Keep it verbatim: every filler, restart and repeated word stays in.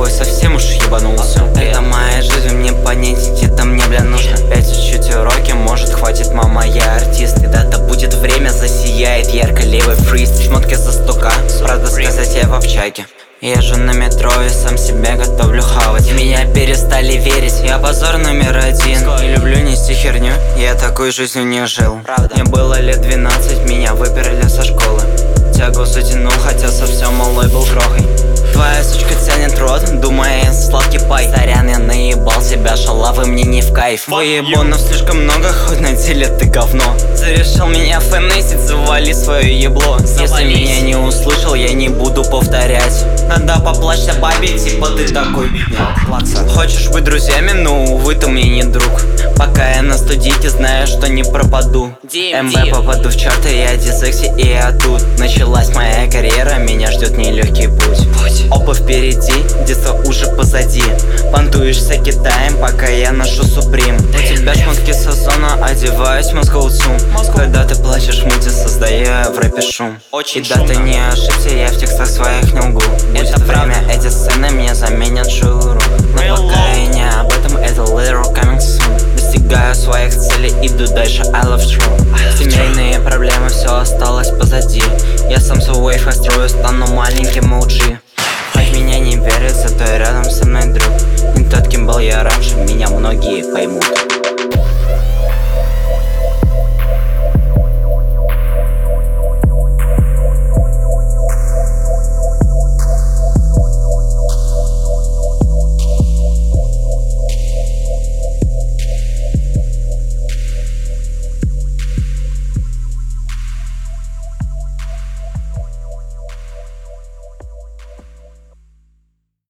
тобой совсем уж ебанулся. Это моя жизнь, мне понять, это мне, бля, нужно. Опять учить уроки, может хватит, мама, я артист. Когда-то будет время, засияет ярко левый фриз. Шмотки за стука, правда сказать, я в общаге. Езжу на метро и сам себя готовлю хавать. Меня перестали верить, я позор номер один. Не люблю нести херню, я такой жизнью не жил. Правда. Мне было лет двенадцать, меня выперли со школы. Тягу затянул, хотя совсем малой был крохой. Твоя сучка тянет рот, думая, я сладкий пай. Сорян, я наебал себя, шалавы мне не в кайф. Выебонов слишком много, хоть на деле ты говно. Зарешил меня фэнесить, завали свое ебло. Если меня не услышал, я не буду повторять. Надо поплачься бабе, типа ты такой бедняк. Хочешь быть друзьями, но увы, ты мне не друг. Пока я на студийке, знаю, что не пропаду. МВ попаду в чарты, я дизекси и я тут. Началась моя карьера, меня ждет нелегкий путь. Опа впереди, детство уже позади. Понтуешься Китаем, пока я ношу Суприм. У тебя шмотки сезона, одеваюсь в Moscow Zoom. Когда ты плачешь в муте, создаю я в рэпе шум. И да, ты не ошибся, я в текстах своих не лгу. Будет время, эти сцены мне заменят шоурум. Но пока я не об этом, это literal coming soon. Достигаю своих целей, иду дальше, I love true. Семейные проблемы, все осталось позади. Я сам свой вейв построю, стану маленьким о джи. Хоть меня не верят, зато рядом со мной друг. Не тот, кем был я раньше, меня многие поймут.